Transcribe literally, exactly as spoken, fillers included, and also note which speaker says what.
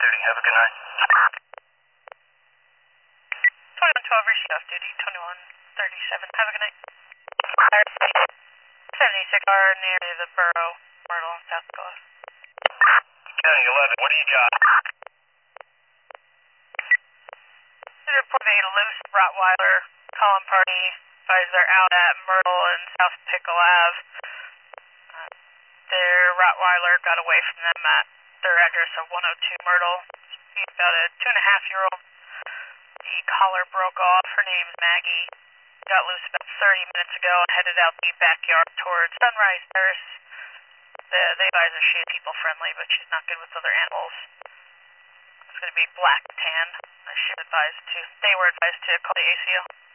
Speaker 1: thirty. Have a good night.
Speaker 2: twenty-one twelve, receive off duty. twenty-one thirty-seven. Have a good night. seventy-six are near the Borough, Myrtle, and South Coast.
Speaker 1: County eleven, what do you got?
Speaker 2: This report a loose Rottweiler calling party. Advised they're out at Myrtle and South Pickle Ave. Uh, their Rottweiler got away from them at their address of one oh two Myrtle. He's about a two and a half year old. The collar broke off. Her name's Maggie. Got loose about thirty minutes ago and headed out the backyard towards Sunrise Terrace. The, they advise her she's people friendly, but she's not good with other animals. It's going to be black tan. She advised to. They were advised to call the A C O.